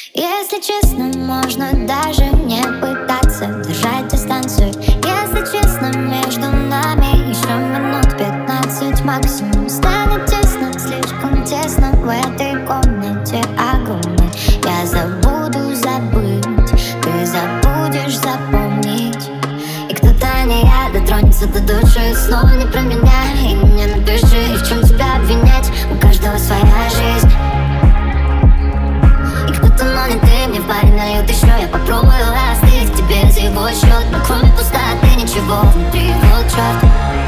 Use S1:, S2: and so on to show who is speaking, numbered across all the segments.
S1: Если честно, можно даже не пытаться держать дистанцию. Если честно, между нами еще минут 15 максимум. Станет тесно, слишком тесно в этой комнате огромной. Я забуду забыть, ты забудешь запомнить. И кто-то, не я, дотронется до души. Снова не про меня, и мне напиши, и в чем тебя обвинять. У каждого своя жизнь. Но не ты, мне в паре нальют еще. Я попробую остыть тебе за его счет. Но кроме пустоты ничего внутри, вот черт.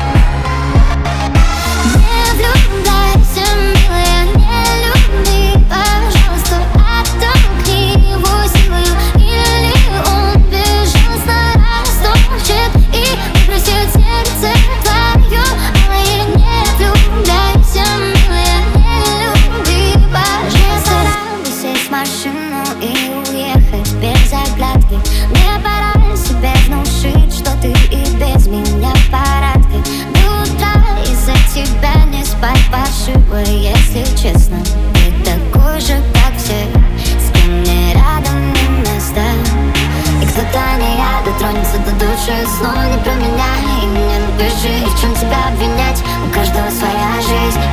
S1: Не влюбляйся, милая, не люби, пожалуйста, оттолкни его силою. Или он безжалостно растопчет и выбросит сердце твое. Алое, не влюбляйся, милая, не люби, пожалуйста. Сесть в машину и уехать без оглядки. Мне пора себе внушить, что ты и без меня в порядке. До утра из-за тебя не спать паршиво, если честно. Ты такой же, как все, с кем мне рядом не место. И кто-то, не я, дотронется до души. Снова не про меня, и мне напиши, и в чем тебя обвинять. У каждого своя жизнь.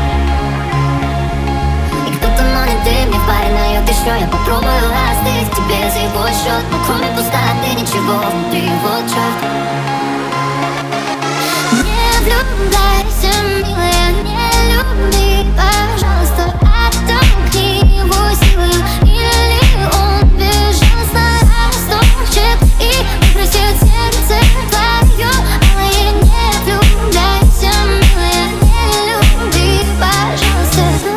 S1: Но не ты, мне в паре нальет еще. Я попробую остыть тебе за его счет. Но кроме пустоты ничего внутри, вот черт. Не влюбляйся, милая, не люби, пожалуйста, оттолкни его силою. Или он безжалостно растопчет и выбросит сердце твое. Алое, не влюбляйся, милая, не люби, пожалуйста.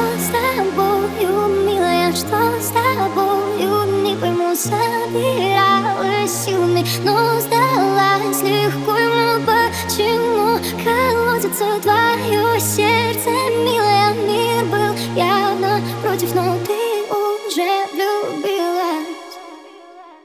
S1: Что с тобою, не пойму, собиралась силами, но сдалась легко. Ему почему колотится твое сердце, милая? Мир был явно против, но ты уже влюбилась.